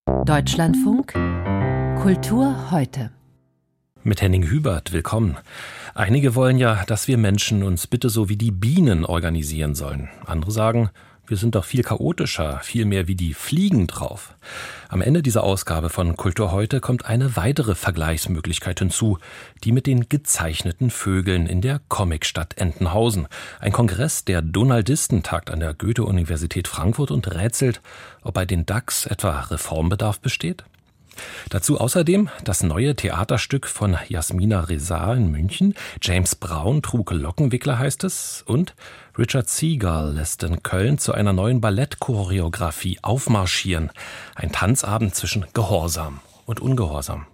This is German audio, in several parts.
Deutschlandfunk Kultur heute. Mit Henning Hubert, willkommen. Einige wollen ja, dass wir Menschen uns bitte so wie die Bienen organisieren sollen. Andere sagen, wir sind doch viel chaotischer, viel mehr wie die Fliegen drauf. Am Ende dieser Ausgabe von Kultur heute kommt eine weitere Vergleichsmöglichkeit hinzu, die mit den gezeichneten Vögeln in der Comicstadt Entenhausen. Ein Kongress der Donaldisten tagt an der Goethe-Universität Frankfurt und rätselt, ob bei den Dacks etwa Reformbedarf besteht. Dazu außerdem das neue Theaterstück von Jasmina Reza in München. James Brown trug Lockenwickler, heißt es. Und Richard Seagal lässt in Köln zu einer neuen Ballettchoreografie aufmarschieren. Ein Tanzabend zwischen Gehorsam und Ungehorsam.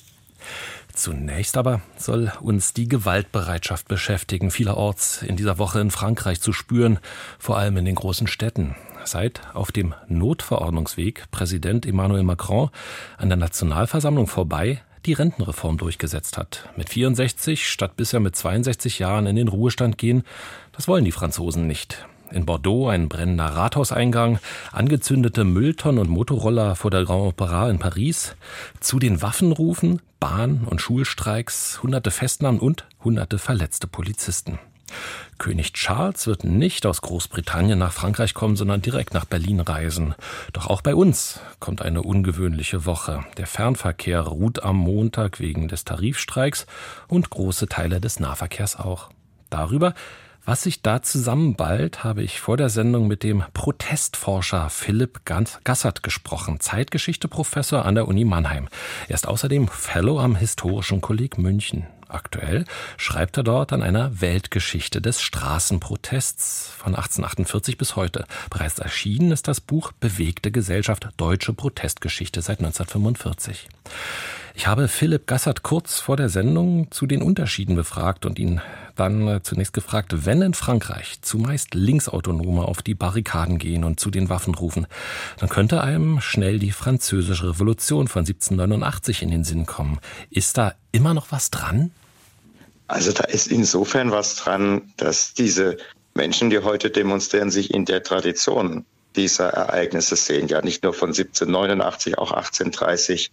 Zunächst aber soll uns die Gewaltbereitschaft beschäftigen, vielerorts in dieser Woche in Frankreich zu spüren, vor allem in den großen Städten. Seit auf dem Notverordnungsweg Präsident Emmanuel Macron an der Nationalversammlung vorbei die Rentenreform durchgesetzt hat. Mit 64 statt bisher mit 62 Jahren in den Ruhestand gehen, das wollen die Franzosen nicht. In Bordeaux ein brennender Rathauseingang, angezündete Mülltonnen und Motorroller vor der Grand Opéra in Paris, zu den Waffenrufen, Bahn- und Schulstreiks, hunderte Festnahmen und hunderte verletzte Polizisten. König Charles wird nicht aus Großbritannien nach Frankreich kommen, sondern direkt nach Berlin reisen. Doch auch bei uns kommt eine ungewöhnliche Woche. Der Fernverkehr ruht am Montag wegen des Tarifstreiks und große Teile des Nahverkehrs auch. Darüber, was sich da zusammenballt, habe ich vor der Sendung mit dem Protestforscher Philipp Gassert gesprochen, Zeitgeschichte-Professor an der Uni Mannheim. Er ist außerdem Fellow am Historischen Kolleg München. Aktuell schreibt er dort an einer Weltgeschichte des Straßenprotests von 1848 bis heute. Bereits erschienen ist das Buch Bewegte Gesellschaft, Deutsche Protestgeschichte seit 1945. Ich habe Philipp Gassert kurz vor der Sendung zu den Unterschieden befragt und ihn dann zunächst gefragt, wenn in Frankreich zumeist Linksautonome auf die Barrikaden gehen und zu den Waffen rufen, dann könnte einem schnell die Französische Revolution von 1789 in den Sinn kommen. Ist da immer noch was dran? Also da ist insofern was dran, dass diese Menschen, die heute demonstrieren, sich in der Tradition dieser Ereignisse sehen. Ja, nicht nur von 1789, auch 1830,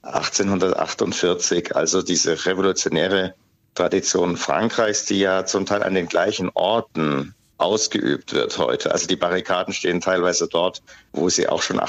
1848, also diese revolutionäre Tradition Frankreichs, die ja zum Teil an den gleichen Orten ausgeübt wird heute. Also die Barrikaden stehen teilweise dort, wo sie auch schon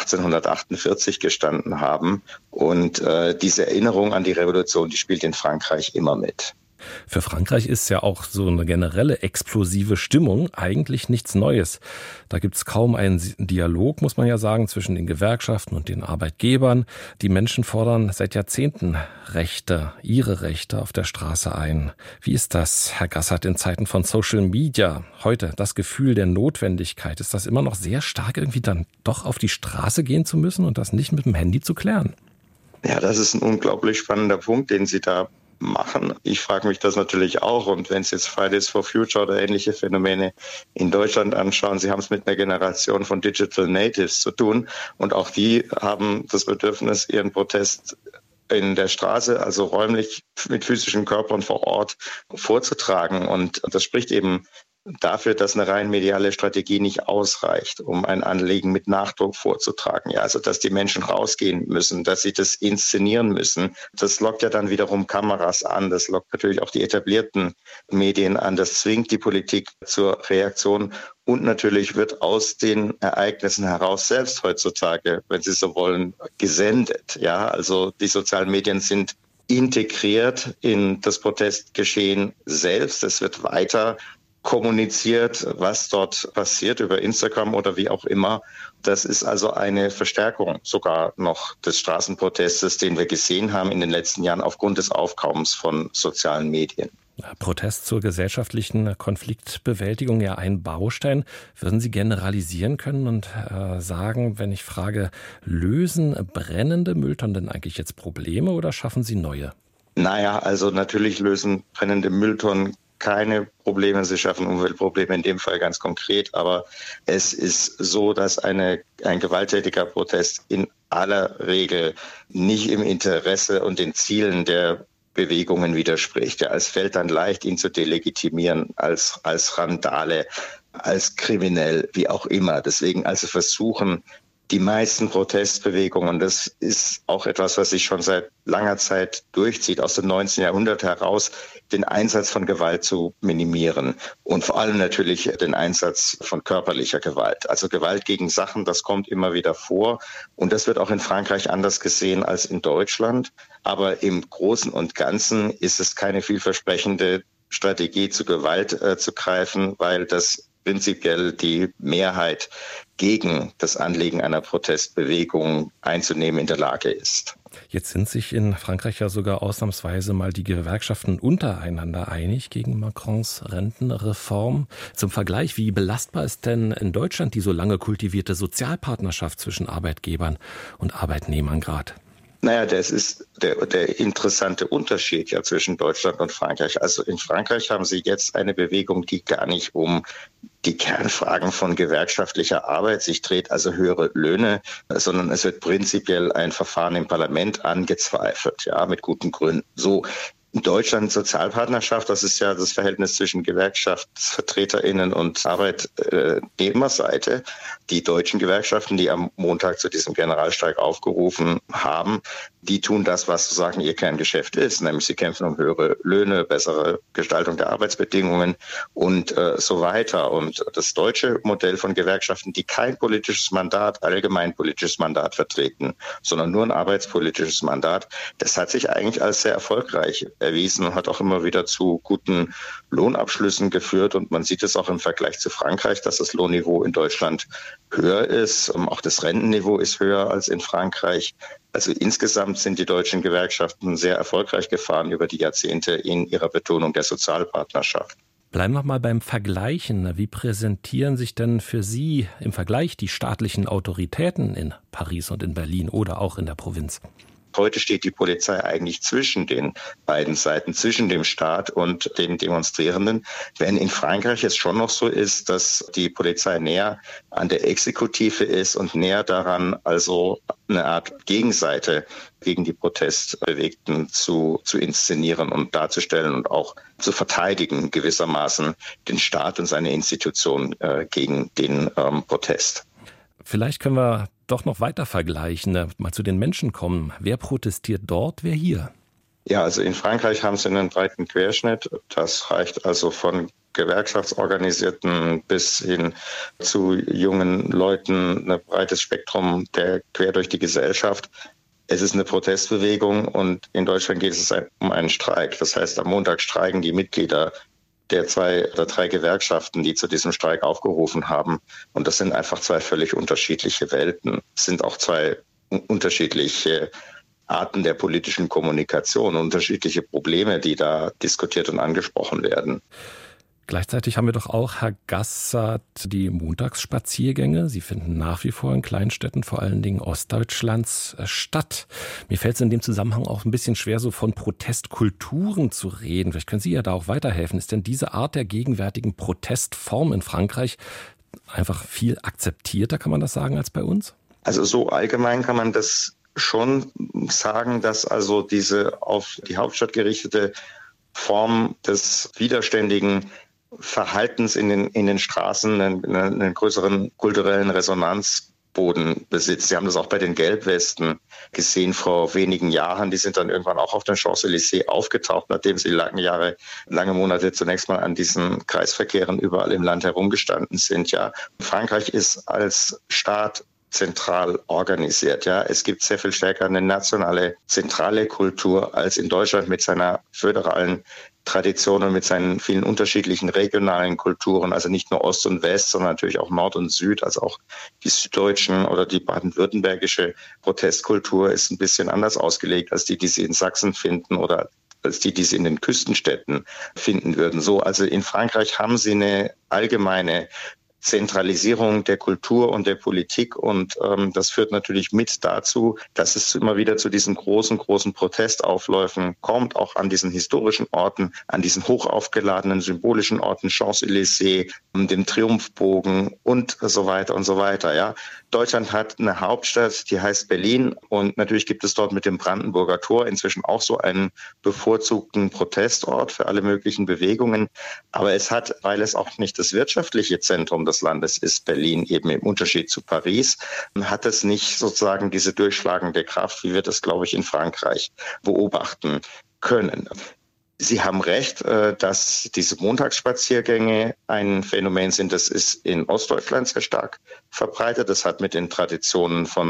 1848 gestanden haben. Und diese Erinnerung an die Revolution, die spielt in Frankreich immer mit. Für Frankreich ist ja auch so eine generelle explosive Stimmung eigentlich nichts Neues. Da gibt es kaum einen Dialog, muss man ja sagen, zwischen den Gewerkschaften und den Arbeitgebern. Die Menschen fordern seit Jahrzehnten Rechte, ihre Rechte auf der Straße ein. Wie ist das, Herr Gassert, in Zeiten von Social Media heute? Das Gefühl der Notwendigkeit, ist das immer noch sehr stark, irgendwie dann doch auf die Straße gehen zu müssen und das nicht mit dem Handy zu klären? Ja, das ist ein unglaublich spannender Punkt, den Sie da machen. Ich frage mich das natürlich auch. Und wenn Sie jetzt Fridays for Future oder ähnliche Phänomene in Deutschland anschauen, Sie haben es mit einer Generation von Digital Natives zu tun. Und auch die haben das Bedürfnis, ihren Protest in der Straße, also räumlich mit physischen Körpern vor Ort vorzutragen. Und das spricht eben dafür, dass eine rein mediale Strategie nicht ausreicht, um ein Anliegen mit Nachdruck vorzutragen. Ja, also dass die Menschen rausgehen müssen, dass sie das inszenieren müssen. Das lockt ja dann wiederum Kameras an. Das lockt natürlich auch die etablierten Medien an. Das zwingt die Politik zur Reaktion. Und natürlich wird aus den Ereignissen heraus selbst heutzutage, wenn Sie so wollen, gesendet. Ja, also die sozialen Medien sind integriert in das Protestgeschehen selbst. Es wird weiter kommuniziert, was dort passiert über Instagram oder wie auch immer. Das ist also eine Verstärkung sogar noch des Straßenprotestes, den wir gesehen haben in den letzten Jahren aufgrund des Aufkommens von sozialen Medien. Protest zur gesellschaftlichen Konfliktbewältigung, ja ein Baustein. Würden Sie generalisieren können und sagen, wenn ich frage, lösen brennende Mülltonnen denn eigentlich jetzt Probleme oder schaffen sie neue? Naja, also natürlich lösen brennende Mülltonnen keine Probleme, sie schaffen Umweltprobleme in dem Fall ganz konkret, aber es ist so, dass ein gewalttätiger Protest in aller Regel nicht im Interesse und den Zielen der Bewegungen widerspricht. Ja, es fällt dann leicht, ihn zu delegitimieren als Randale, als kriminell, wie auch immer. Deswegen also versuchen, die meisten Protestbewegungen, das ist auch etwas, was sich schon seit langer Zeit durchzieht, aus dem 19. Jahrhundert heraus, den Einsatz von Gewalt zu minimieren und vor allem natürlich den Einsatz von körperlicher Gewalt. Also Gewalt gegen Sachen, das kommt immer wieder vor und das wird auch in Frankreich anders gesehen als in Deutschland. Aber im Großen und Ganzen ist es keine vielversprechende Strategie, zu Gewalt zu greifen, weil das prinzipiell die Mehrheit gegen das Anliegen einer Protestbewegung einzunehmen in der Lage ist. Jetzt sind sich in Frankreich ja sogar ausnahmsweise mal die Gewerkschaften untereinander einig gegen Macrons Rentenreform. Zum Vergleich, wie belastbar ist denn in Deutschland die so lange kultivierte Sozialpartnerschaft zwischen Arbeitgebern und Arbeitnehmern gerade? Naja, das ist der interessante Unterschied ja zwischen Deutschland und Frankreich. Also in Frankreich haben Sie jetzt eine Bewegung, die gar nicht um die Kernfragen von gewerkschaftlicher Arbeit sich dreht, also höhere Löhne, sondern es wird prinzipiell ein Verfahren im Parlament angezweifelt, ja, mit guten Gründen. So. In Deutschland Sozialpartnerschaft, das ist ja das Verhältnis zwischen GewerkschaftsvertreterInnen und Arbeitnehmerseite. Die deutschen Gewerkschaften, die am Montag zu diesem Generalstreik aufgerufen haben, die tun das, was sozusagen ihr Kerngeschäft ist, nämlich sie kämpfen um höhere Löhne, bessere Gestaltung der Arbeitsbedingungen und so weiter. Und das deutsche Modell von Gewerkschaften, die kein politisches Mandat, allgemeinpolitisches Mandat vertreten, sondern nur ein arbeitspolitisches Mandat, das hat sich eigentlich als sehr erfolgreich erwiesen und hat auch immer wieder zu guten Lohnabschlüssen geführt. Und man sieht es auch im Vergleich zu Frankreich, dass das Lohnniveau in Deutschland höher ist. Auch das Rentenniveau ist höher als in Frankreich. Also insgesamt sind die deutschen Gewerkschaften sehr erfolgreich gefahren über die Jahrzehnte in ihrer Betonung der Sozialpartnerschaft. Bleiben wir mal beim Vergleichen. Wie präsentieren sich denn für Sie im Vergleich die staatlichen Autoritäten in Paris und in Berlin oder auch in der Provinz? Heute steht die Polizei eigentlich zwischen den beiden Seiten, zwischen dem Staat und den Demonstrierenden. Wenn in Frankreich es schon noch so ist, dass die Polizei näher an der Exekutive ist und näher daran, also eine Art Gegenseite gegen die Protestbewegten zu inszenieren und darzustellen und auch zu verteidigen, gewissermaßen den Staat und seine Institution gegen den Protest. Vielleicht können wir doch noch weiter vergleichen, mal zu den Menschen kommen. Wer protestiert dort, wer hier? Ja, also in Frankreich haben sie einen breiten Querschnitt. Das reicht also von Gewerkschaftsorganisierten bis hin zu jungen Leuten, ein breites Spektrum quer durch die Gesellschaft. Es ist eine Protestbewegung und in Deutschland geht es um einen Streik. Das heißt, am Montag streiken die Mitglieder der 2 oder 3 Gewerkschaften, die zu diesem Streik aufgerufen haben. Und das sind einfach 2 völlig unterschiedliche Welten. Es sind auch 2 unterschiedliche Arten der politischen Kommunikation, unterschiedliche Probleme, die da diskutiert und angesprochen werden. Gleichzeitig haben wir doch auch, Herr Gassert, die Montagsspaziergänge. Sie finden nach wie vor in Kleinstädten, vor allen Dingen Ostdeutschlands, statt. Mir fällt es in dem Zusammenhang auch ein bisschen schwer, so von Protestkulturen zu reden. Vielleicht können Sie ja da auch weiterhelfen. Ist denn diese Art der gegenwärtigen Protestform in Frankreich einfach viel akzeptierter, kann man das sagen, als bei uns? Also so allgemein kann man das schon sagen, dass also diese auf die Hauptstadt gerichtete Form des widerständigen Verhaltens in den Straßen einen größeren kulturellen Resonanzboden besitzt. Sie haben das auch bei den Gelbwesten gesehen vor wenigen Jahren. Die sind dann irgendwann auch auf den Champs-Élysées aufgetaucht, nachdem sie lange Monate zunächst mal an diesen Kreisverkehren überall im Land herumgestanden sind. Ja, Frankreich ist als Staat zentral organisiert. Ja, es gibt sehr viel stärker eine nationale, zentrale Kultur als in Deutschland mit seiner föderalen Tradition und mit seinen vielen unterschiedlichen regionalen Kulturen, also nicht nur Ost und West, sondern natürlich auch Nord und Süd, also auch die süddeutschen oder die baden-württembergische Protestkultur ist ein bisschen anders ausgelegt als die Sie in Sachsen finden oder als die Sie in den Küstenstädten finden würden. So, also in Frankreich haben Sie eine allgemeine Zentralisierung der Kultur und der Politik und das führt natürlich mit dazu, dass es immer wieder zu diesen großen Protestaufläufen kommt, auch an diesen historischen Orten, an diesen hochaufgeladenen symbolischen Orten, Champs-Élysées, dem Triumphbogen und so weiter und so weiter. Ja, Deutschland hat eine Hauptstadt, die heißt Berlin und natürlich gibt es dort mit dem Brandenburger Tor inzwischen auch so einen bevorzugten Protestort für alle möglichen Bewegungen, aber es hat, weil es auch nicht das wirtschaftliche Zentrum des Landes ist Berlin eben im Unterschied zu Paris, hat es nicht sozusagen diese durchschlagende Kraft, wie wir das, glaube ich, in Frankreich beobachten können. Sie haben recht, dass diese Montagsspaziergänge ein Phänomen sind. Das ist in Ostdeutschland sehr stark verbreitet. Das hat mit den Traditionen von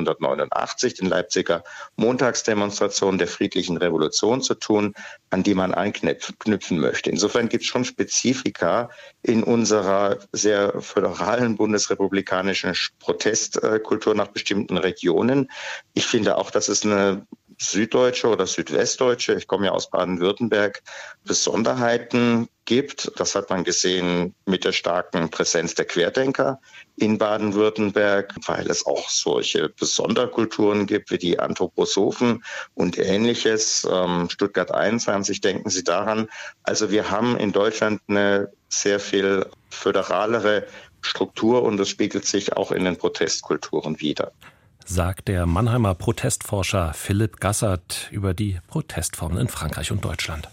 1989, den Leipziger Montagsdemonstrationen der friedlichen Revolution zu tun, an die man anknüpfen möchte. Insofern gibt es schon Spezifika in unserer sehr föderalen bundesrepublikanischen Protestkultur nach bestimmten Regionen. Ich finde auch, dass es eine süddeutsche oder südwestdeutsche, ich komme ja aus Baden-Württemberg, Besonderheiten gibt. Das hat man gesehen mit der starken Präsenz der Querdenker in Baden-Württemberg, weil es auch solche Sonderkulturen gibt wie die Anthroposophen und Ähnliches. Stuttgart 21, denken Sie daran. Also wir haben in Deutschland eine sehr viel föderalere Struktur und das spiegelt sich auch in den Protestkulturen wider, sagt der Mannheimer Protestforscher Philipp Gassert über die Protestformen in Frankreich und Deutschland.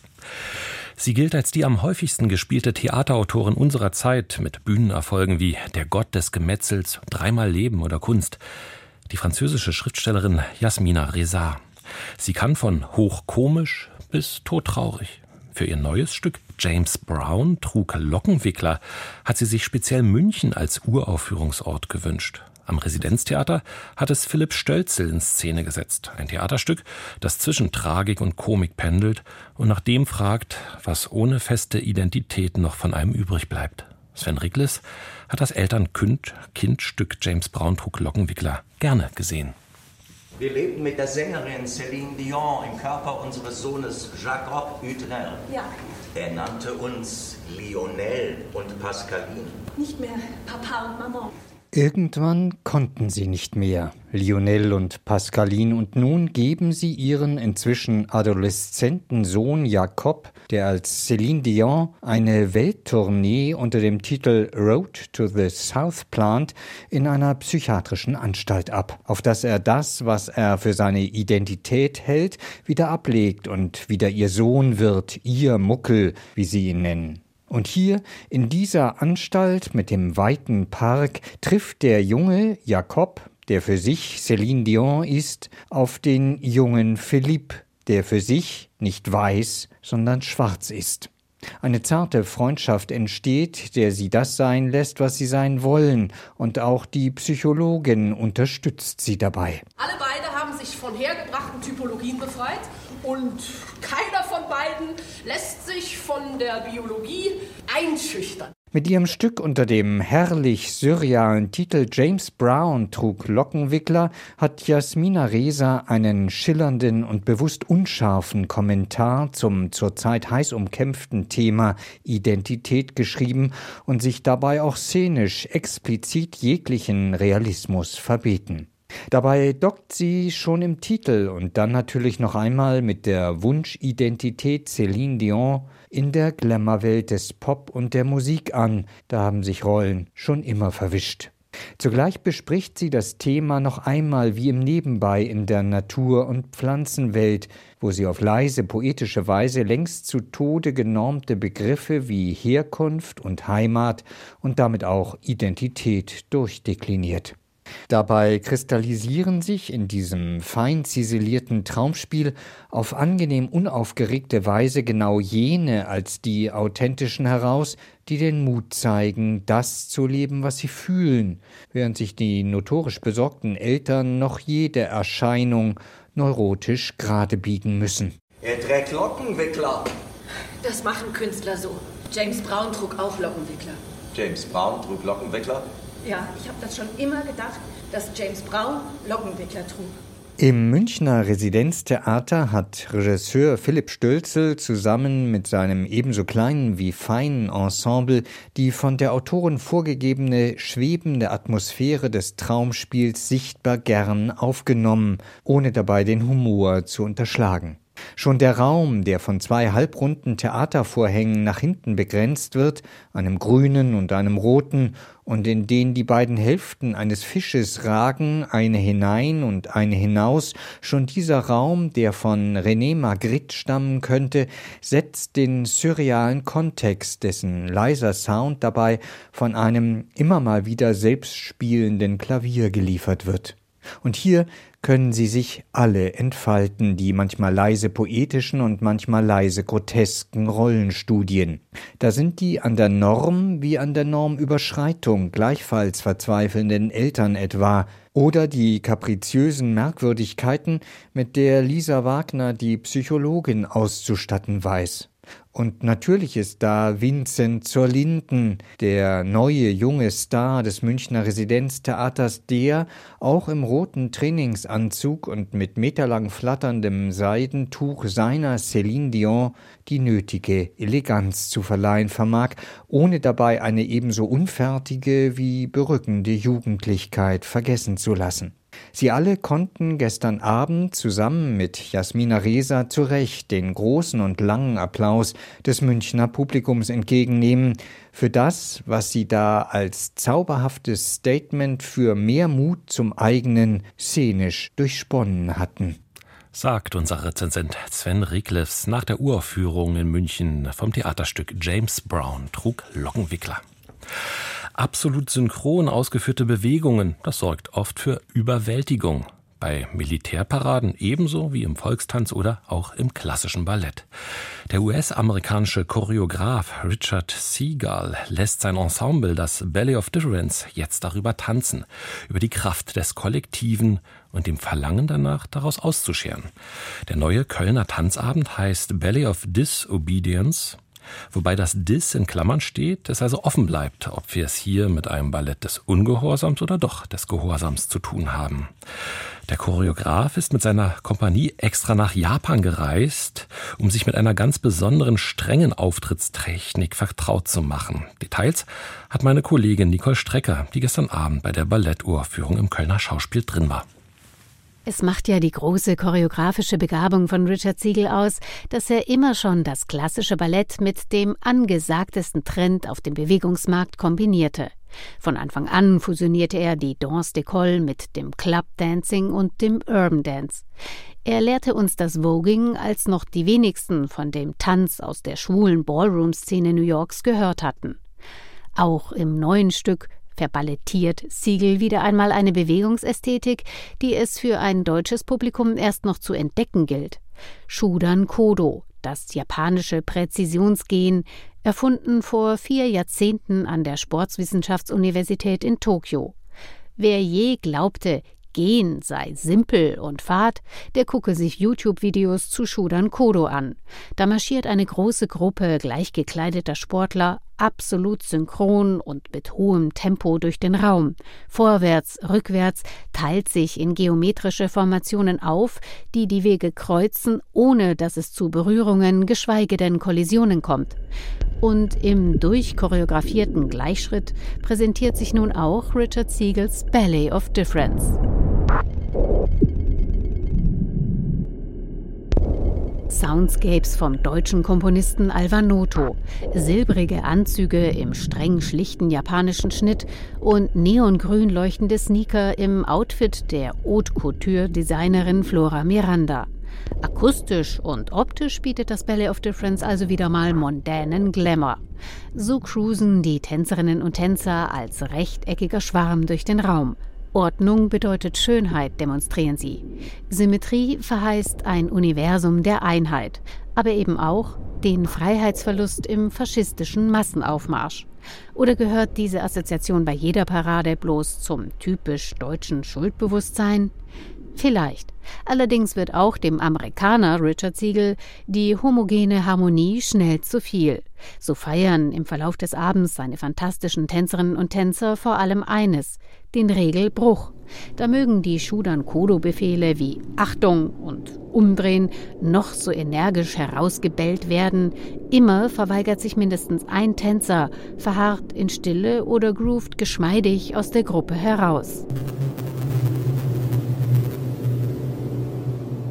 Sie gilt als die am häufigsten gespielte Theaterautorin unserer Zeit mit Bühnenerfolgen wie Der Gott des Gemetzels, Dreimal Leben oder Kunst. Die französische Schriftstellerin Yasmina Reza. Sie kann von hochkomisch bis todtraurig. Für ihr neues Stück James Brown trug Lockenwickler hat sie sich speziell München als Uraufführungsort gewünscht. Am Residenztheater hat es Philipp Stölzel in Szene gesetzt. Ein Theaterstück, das zwischen Tragik und Komik pendelt und nach dem fragt, was ohne feste Identität noch von einem übrig bleibt. Sven Rickles hat das Eltern-Kind-Stück James Brown trug Lockenwickler gerne gesehen. Wir lebten mit der Sängerin Céline Dion im Körper unseres Sohnes Jacob Hutrel. Ja. Er nannte uns Lionel und Pascaline. Nicht mehr Papa und Mama. Irgendwann konnten sie nicht mehr, Lionel und Pascaline, und nun geben sie ihren inzwischen adoleszenten Sohn Jacob, der als Céline Dion eine Welttournee unter dem Titel Road to the South plant, in einer psychiatrischen Anstalt ab, auf dass er das, was er für seine Identität hält, wieder ablegt und wieder ihr Sohn wird, ihr Muckel, wie sie ihn nennen. Und hier, in dieser Anstalt mit dem weiten Park, trifft der junge Jacob, der für sich Céline Dion ist, auf den jungen Philippe, der für sich nicht weiß, sondern schwarz ist. Eine zarte Freundschaft entsteht, der sie das sein lässt, was sie sein wollen, und auch die Psychologin unterstützt sie dabei. Alle beide haben sich von hergebrachten Typologien befreit und keiner von beiden lässt sich von der Biologie einschüchtern. Mit ihrem Stück unter dem herrlich surrealen Titel James Brown trug Lockenwickler hat Yasmina Reza einen schillernden und bewusst unscharfen Kommentar zum zurzeit heiß umkämpften Thema Identität geschrieben und sich dabei auch szenisch explizit jeglichen Realismus verbeten. Dabei dockt sie schon im Titel und dann natürlich noch einmal mit der Wunschidentität Céline Dion in der Glamourwelt des Pop und der Musik an. Da haben sich Rollen schon immer verwischt. Zugleich bespricht sie das Thema noch einmal wie im Nebenbei in der Natur- und Pflanzenwelt, wo sie auf leise poetische Weise längst zu Tode genormte Begriffe wie Herkunft und Heimat und damit auch Identität durchdekliniert. Dabei kristallisieren sich in diesem fein ziselierten Traumspiel auf angenehm unaufgeregte Weise genau jene als die authentischen heraus, die den Mut zeigen, das zu leben, was sie fühlen, während sich die notorisch besorgten Eltern noch jede Erscheinung neurotisch gerade biegen müssen. Er trägt Lockenwickler. Das machen Künstler so. James Brown trug auch Lockenwickler. James Brown trug Lockenwickler? Ja, ich habe das schon immer gedacht, dass James Brown Lockenwickler trug. Im Münchner Residenztheater hat Regisseur Philipp Stölzel zusammen mit seinem ebenso kleinen wie feinen Ensemble die von der Autorin vorgegebene schwebende Atmosphäre des Traumspiels sichtbar gern aufgenommen, ohne dabei den Humor zu unterschlagen. Schon der Raum, der von 2 halbrunden Theatervorhängen nach hinten begrenzt wird, einem grünen und einem roten, und in den die beiden Hälften eines Fisches ragen, eine hinein und eine hinaus, schon dieser Raum, der von René Magritte stammen könnte, setzt den surrealen Kontext, dessen leiser Sound dabei von einem immer mal wieder selbstspielenden Klavier geliefert wird. Und hier können sie sich alle entfalten, die manchmal leise poetischen und manchmal leise grotesken Rollenstudien. Da sind die an der Norm wie an der Normüberschreitung gleichfalls verzweifelnden Eltern etwa, oder die kapriziösen Merkwürdigkeiten, mit der Lisa Wagner die Psychologin auszustatten weiß. Und natürlich ist da Vincent zur Linden, der neue junge Star des Münchner Residenztheaters, der auch im roten Trainingsanzug und mit meterlang flatterndem Seidentuch seiner Céline Dion die nötige Eleganz zu verleihen vermag, ohne dabei eine ebenso unfertige wie berückende Jugendlichkeit vergessen zu lassen. Sie alle konnten gestern Abend zusammen mit Jasmina Reza zu Recht den großen und langen Applaus des Münchner Publikums entgegennehmen für das, was sie da als zauberhaftes Statement für mehr Mut zum eigenen szenisch durchsponnen hatten. Sagt unser Rezensent Sven Rickliffs nach der Uraufführung in München vom Theaterstück James Brown trug Lockenwickler. Absolut synchron ausgeführte Bewegungen, das sorgt oft für Überwältigung. Bei Militärparaden ebenso wie im Volkstanz oder auch im klassischen Ballett. Der US-amerikanische Choreograf Richard Segal lässt sein Ensemble, das Ballet of Difference, jetzt darüber tanzen, über die Kraft des Kollektiven und dem Verlangen danach, daraus auszuscheren. Der neue Kölner Tanzabend heißt Ballet of Disobedience, wobei das Dis in Klammern steht, es also offen bleibt, ob wir es hier mit einem Ballett des Ungehorsams oder doch des Gehorsams zu tun haben. Der Choreograf ist mit seiner Kompanie extra nach Japan gereist, um sich mit einer ganz besonderen strengen Auftrittstechnik vertraut zu machen. Details hat meine Kollegin Nicole Strecker, die gestern Abend bei der Balletturaufführung im Kölner Schauspiel drin war. Es macht ja die große choreografische Begabung von Richard Segal aus, dass er immer schon das klassische Ballett mit dem angesagtesten Trend auf dem Bewegungsmarkt kombinierte. Von Anfang an fusionierte er die Danse d'école mit dem Club Dancing und dem Urban Dance. Er lehrte uns das Voguing, als noch die wenigsten von dem Tanz aus der schwulen Ballroom-Szene New Yorks gehört hatten. Auch im neuen Stück verballettiert Segal wieder einmal eine Bewegungsästhetik, die es für ein deutsches Publikum erst noch zu entdecken gilt. Shudan Kodo, das japanische Präzisionsgehen, erfunden vor 4 Jahrzehnten an der Sportwissenschaftsuniversität in Tokio. Wer je glaubte, Gehen sei simpel und fad, der gucke sich YouTube-Videos zu Shudan Kodo an. Da marschiert eine große Gruppe gleich gekleideter Sportler absolut synchron und mit hohem Tempo durch den Raum. Vorwärts, rückwärts, teilt sich in geometrische Formationen auf, die die Wege kreuzen, ohne dass es zu Berührungen, geschweige denn Kollisionen kommt. Und im durchchoreografierten Gleichschritt präsentiert sich nun auch Richard Segals Ballet of Difference. Soundscapes vom deutschen Komponisten Alvar Noto, silbrige Anzüge im streng schlichten japanischen Schnitt und neongrün leuchtende Sneaker im Outfit der Haute Couture-Designerin Flora Miranda. Akustisch und optisch bietet das Ballet of Difference also wieder mal mondänen Glamour. So cruisen die Tänzerinnen und Tänzer als rechteckiger Schwarm durch den Raum. Ordnung bedeutet Schönheit, demonstrieren sie. Symmetrie verheißt ein Universum der Einheit, aber eben auch den Freiheitsverlust im faschistischen Massenaufmarsch. Oder gehört diese Assoziation bei jeder Parade bloß zum typisch deutschen Schuldbewusstsein? Vielleicht. Allerdings wird auch dem Amerikaner Richard Segal die homogene Harmonie schnell zu viel. So feiern im Verlauf des Abends seine fantastischen Tänzerinnen und Tänzer vor allem eines: den Regelbruch. Da mögen die Shudan Kodo-Befehle wie Achtung und Umdrehen noch so energisch herausgebellt werden. Immer verweigert sich mindestens ein Tänzer, verharrt in Stille oder groovt geschmeidig aus der Gruppe heraus.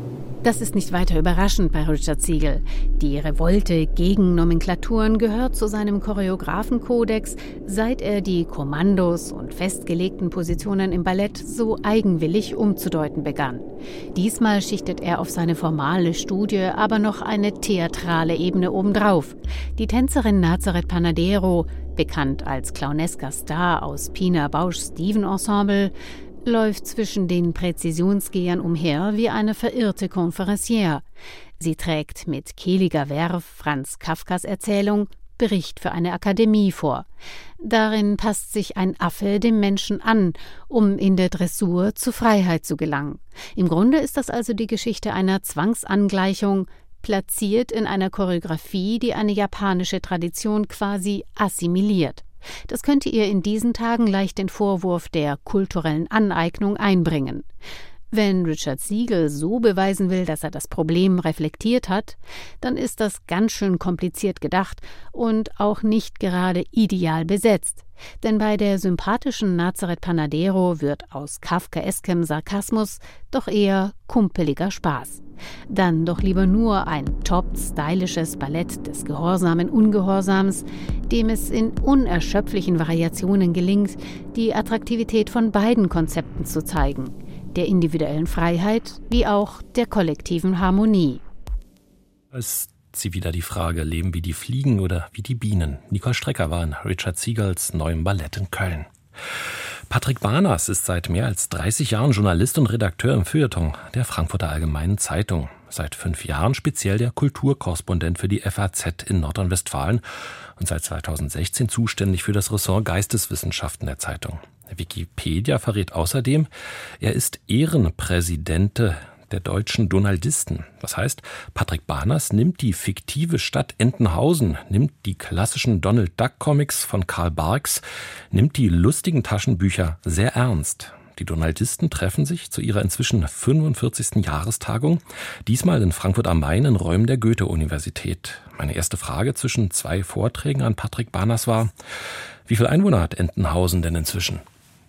Das ist nicht weiter überraschend bei Richard Siegel. Die Revolte gegen Nomenklaturen gehört zu seinem Choreografenkodex, seit er die Kommandos und festgelegten Positionen im Ballett so eigenwillig umzudeuten begann. Diesmal schichtet er auf seine formale Studie aber noch eine theatrale Ebene obendrauf. Die Tänzerin Nazareth Panadero, bekannt als clownesker Star aus Pina Bauschs Steven-Ensemble, läuft zwischen den Präzisionsgehern umher wie eine verirrte Conférencière. Sie trägt mit kehliger Verve Franz Kafkas Erzählung Bericht für eine Akademie vor. Darin passt sich ein Affe dem Menschen an, um in der Dressur zur Freiheit zu gelangen. Im Grunde ist das also die Geschichte einer Zwangsangleichung, platziert in einer Choreografie, die eine japanische Tradition quasi assimiliert. Das könnte ihr in diesen Tagen leicht den Vorwurf der kulturellen Aneignung einbringen. Wenn Richard Siegel so beweisen will, dass er das Problem reflektiert hat, dann ist das ganz schön kompliziert gedacht und auch nicht gerade ideal besetzt. Denn bei der sympathischen Nazareth Panadero wird aus kafkaeskem Sarkasmus doch eher kumpeliger Spaß. Dann doch lieber nur ein top-stylisches Ballett des gehorsamen Ungehorsams, dem es in unerschöpflichen Variationen gelingt, die Attraktivität von beiden Konzepten zu zeigen, der individuellen Freiheit wie auch der kollektiven Harmonie. Ist sie wieder die Frage, leben wie die Fliegen oder wie die Bienen? Nicole Strecker war in Richard Siegels neuem Ballett in Köln. Patrick Barnas ist seit mehr als 30 Jahren Journalist und Redakteur im Feuilleton der Frankfurter Allgemeinen Zeitung. Seit 5 Jahren speziell der Kulturkorrespondent für die FAZ in Nordrhein-Westfalen und seit 2016 zuständig für das Ressort Geisteswissenschaften der Zeitung. Wikipedia verrät außerdem, er ist Ehrenpräsident der deutschen Donaldisten. Das heißt, Patrick Barnas nimmt die fiktive Stadt Entenhausen, nimmt die klassischen Donald Duck Comics von Karl Barks, nimmt die lustigen Taschenbücher sehr ernst. Die Donaldisten treffen sich zu ihrer inzwischen 45. Jahrestagung, diesmal in Frankfurt am Main in Räumen der Goethe-Universität. Meine erste Frage zwischen 2 Vorträgen an Patrick Barnas war: Wie viele Einwohner hat Entenhausen denn inzwischen?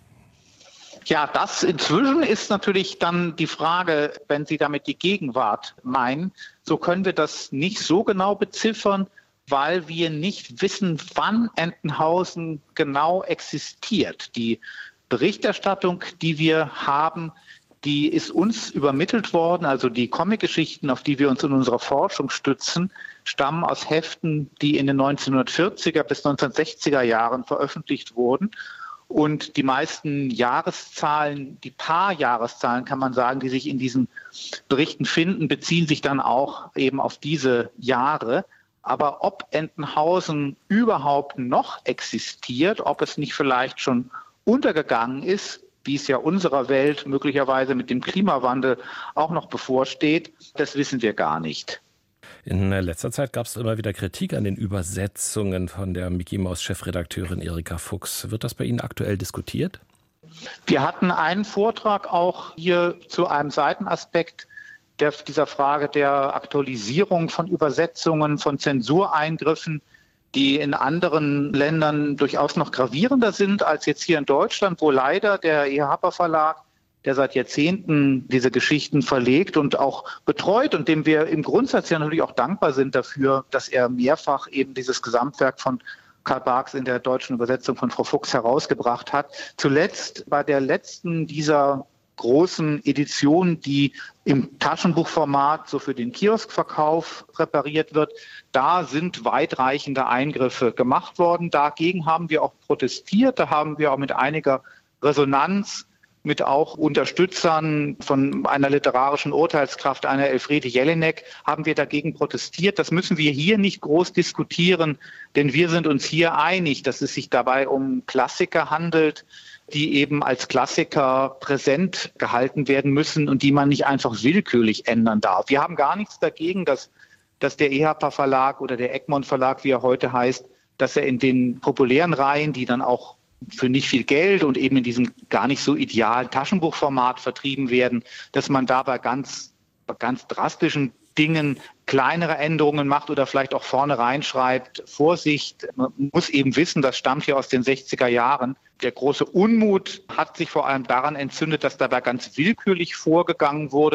Ja, das inzwischen ist natürlich dann die Frage, wenn Sie damit die Gegenwart meinen. So können wir das nicht so genau beziffern, weil wir nicht wissen, wann Entenhausen genau existiert. Die Berichterstattung, die wir haben, die ist uns übermittelt worden. Also die Comicgeschichten, auf die wir uns in unserer Forschung stützen, stammen aus Heften, die in den 1940er bis 1960er Jahren veröffentlicht wurden. Und die meisten Jahreszahlen, die paar Jahreszahlen kann man sagen, die sich in diesen Berichten finden, beziehen sich dann auch eben auf diese Jahre. Aber ob Entenhausen überhaupt noch existiert, ob es nicht vielleicht schon untergegangen ist, wie es ja unserer Welt möglicherweise mit dem Klimawandel auch noch bevorsteht, das wissen wir gar nicht. In letzter Zeit gab es immer wieder Kritik an den Übersetzungen von der Mickey-Maus-Chefredakteurin Erika Fuchs. Wird das bei Ihnen aktuell diskutiert? Wir hatten einen Vortrag auch hier zu einem Seitenaspekt dieser Frage der Aktualisierung von Übersetzungen, von Zensureingriffen, die in anderen Ländern durchaus noch gravierender sind als jetzt hier in Deutschland, wo leider der E. Harper Verlag, der seit Jahrzehnten diese Geschichten verlegt und auch betreut und dem wir im Grundsatz ja natürlich auch dankbar sind dafür, dass er mehrfach eben dieses Gesamtwerk von Karl Barks in der deutschen Übersetzung von Frau Fuchs herausgebracht hat. Zuletzt bei der letzten dieser großen Edition, die im Taschenbuchformat so für den Kioskverkauf präpariert wird, da sind weitreichende Eingriffe gemacht worden. Dagegen haben wir auch protestiert, da haben wir auch mit einiger Resonanz mit auch Unterstützern von einer literarischen Urteilskraft, einer Elfriede Jelinek, haben wir dagegen protestiert. Das müssen wir hier nicht groß diskutieren, denn wir sind uns hier einig, dass es sich dabei um Klassiker handelt, die eben als Klassiker präsent gehalten werden müssen und die man nicht einfach willkürlich ändern darf. Wir haben gar nichts dagegen, dass der EHPA Verlag oder der Egmont Verlag, wie er heute heißt, dass er in den populären Reihen, die dann auch für nicht viel Geld und eben in diesem gar nicht so idealen Taschenbuchformat vertrieben werden, dass man da bei ganz drastischen Dingen kleinere Änderungen macht oder vielleicht auch vorne reinschreibt, Vorsicht, man muss eben wissen, das stammt hier aus den 60er Jahren. Der große Unmut hat sich vor allem daran entzündet, dass dabei ganz willkürlich vorgegangen wurde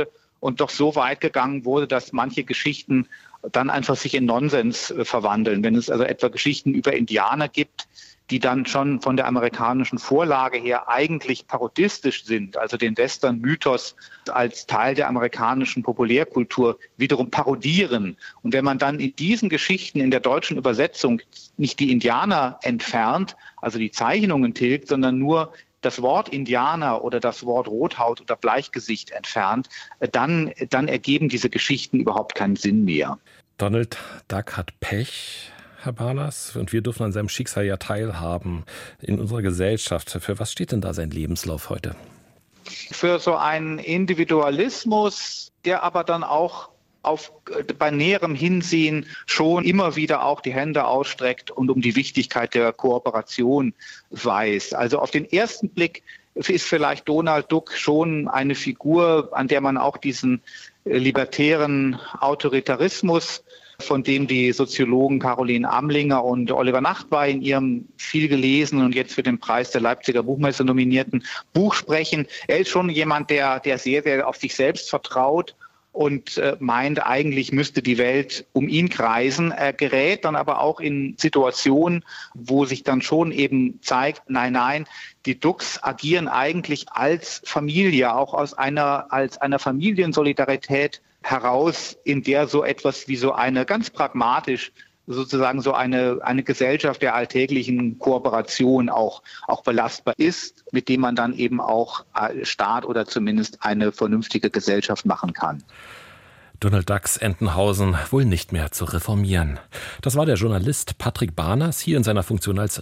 und doch so weit gegangen wurde, dass manche Geschichten dann einfach sich in Nonsens verwandeln. Wenn es also etwa Geschichten über Indianer gibt, die dann schon von der amerikanischen Vorlage her eigentlich parodistisch sind, also den Western-Mythos als Teil der amerikanischen Populärkultur wiederum parodieren. Und wenn man dann in diesen Geschichten in der deutschen Übersetzung nicht die Indianer entfernt, also die Zeichnungen tilgt, sondern nur das Wort Indianer oder das Wort Rothaut oder Bleichgesicht entfernt, dann ergeben diese Geschichten überhaupt keinen Sinn mehr. Donald Duck hat Pech, Herr Barnas, und wir dürfen an seinem Schicksal ja teilhaben in unserer Gesellschaft. Für was steht denn da sein Lebenslauf heute? Für so einen Individualismus, der aber dann auch bei näherem Hinsehen schon immer wieder auch die Hände ausstreckt und um die Wichtigkeit der Kooperation weiß. Also auf den ersten Blick ist vielleicht Donald Duck schon eine Figur, an der man auch diesen libertären Autoritarismus, von dem die Soziologen Caroline Amlinger und Oliver Nachtwey in ihrem viel gelesenen und jetzt für den Preis der Leipziger Buchmesse nominierten Buch sprechen. Er ist schon jemand, der sehr, sehr auf sich selbst vertraut und meint, eigentlich müsste die Welt um ihn kreisen. Er gerät dann aber auch in Situationen, wo sich dann schon eben zeigt, nein, die Ducks agieren eigentlich als Familie, auch als einer Familiensolidarität heraus, in der so etwas wie so eine ganz pragmatisch sozusagen so eine Gesellschaft der alltäglichen Kooperation auch belastbar ist, mit dem man dann eben auch Staat oder zumindest eine vernünftige Gesellschaft machen kann. Donald Ducks Entenhausen wohl nicht mehr zu reformieren. Das war der Journalist Patrick Barnas hier in seiner Funktion als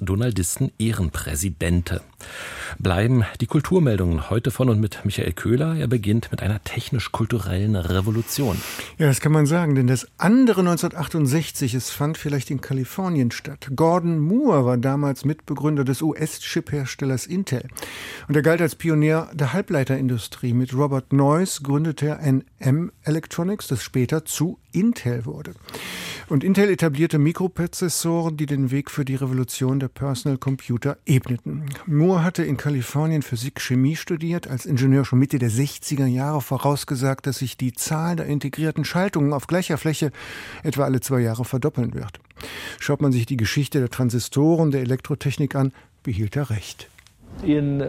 Donaldisten-Ehrenpräsidente. Bleiben die Kulturmeldungen heute von und mit Michael Köhler. Er beginnt mit einer technisch-kulturellen Revolution. Ja, das kann man sagen, denn das andere 1968, es fand vielleicht in Kalifornien statt. Gordon Moore war damals Mitbegründer des US-Chip-Herstellers Intel. Und er galt als Pionier der Halbleiterindustrie. Mit Robert Noyce gründete er NM Electronics, das später zu Intel wurde. Und Intel etablierte Mikroprozessoren, die den Weg für die Revolution der Personal Computer ebneten. Moore hatte in Kalifornien Physik, Chemie studiert, als Ingenieur schon Mitte der 60er Jahre vorausgesagt, dass sich die Zahl der integrierten Schaltungen auf gleicher Fläche etwa alle 2 Jahre verdoppeln wird. Schaut man sich die Geschichte der Transistoren, der Elektrotechnik an, behielt er recht. In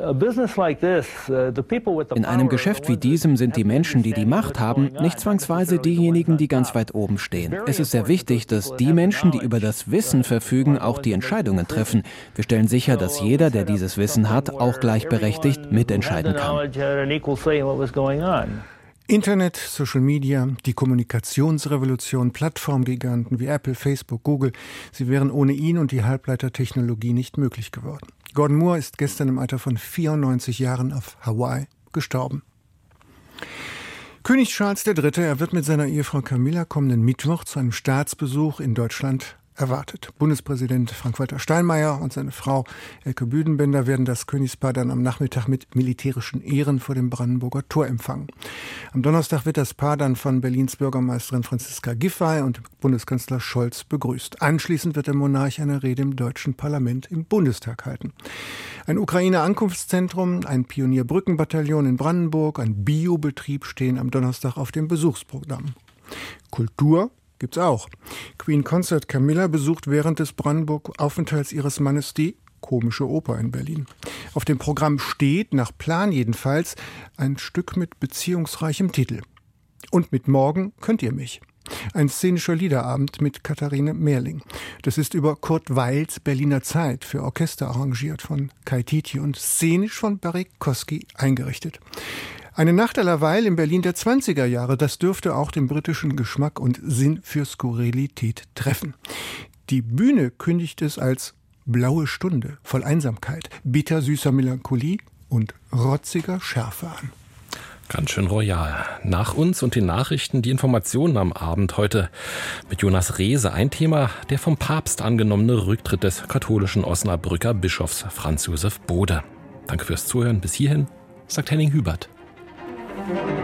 einem Geschäft wie diesem sind die Menschen, die die Macht haben, nicht zwangsweise diejenigen, die ganz weit oben stehen. Es ist sehr wichtig, dass die Menschen, die über das Wissen verfügen, auch die Entscheidungen treffen. Wir stellen sicher, dass jeder, der dieses Wissen hat, auch gleichberechtigt mitentscheiden kann. Internet, Social Media, die Kommunikationsrevolution, Plattformgiganten wie Apple, Facebook, Google, sie wären ohne ihn und die Halbleitertechnologie nicht möglich geworden. Gordon Moore ist gestern im Alter von 94 Jahren auf Hawaii gestorben. König Charles III., er wird mit seiner Ehefrau Camilla kommenden Mittwoch zu einem Staatsbesuch in Deutschland erwartet. Bundespräsident Frank-Walter Steinmeier und seine Frau Elke Büdenbender werden das Königspaar dann am Nachmittag mit militärischen Ehren vor dem Brandenburger Tor empfangen. Am Donnerstag wird das Paar dann von Berlins Bürgermeisterin Franziska Giffey und Bundeskanzler Scholz begrüßt. Anschließend wird der Monarch eine Rede im deutschen Parlament im Bundestag halten. Ein Ukraine-Ankunftszentrum, ein Pionierbrückenbataillon in Brandenburg, ein Biobetrieb stehen am Donnerstag auf dem Besuchsprogramm. Kultur gibt's auch. Queen Consort Camilla besucht während des Brandenburg-Aufenthalts ihres Mannes die Komische Oper in Berlin. Auf dem Programm steht, nach Plan jedenfalls, ein Stück mit beziehungsreichem Titel. Und mit Morgen könnt ihr mich. Ein szenischer Liederabend mit Katharine Mehrling. Das ist über Kurt Weils Berliner Zeit für Orchester arrangiert von Kai Titi und szenisch von Barry Kosky eingerichtet. Eine Nacht allerweil in Berlin der 20er Jahre, das dürfte auch den britischen Geschmack und Sinn für Skurrilität treffen. Die Bühne kündigt es als blaue Stunde voll Einsamkeit, bittersüßer Melancholie und rotziger Schärfe an. Ganz schön royal. Nach uns und den Nachrichten die Informationen am Abend heute mit Jonas Rehse. Ein Thema, der vom Papst angenommene Rücktritt des katholischen Osnabrücker Bischofs Franz Josef Bode. Danke fürs Zuhören. Bis hierhin, sagt Henning Hubert.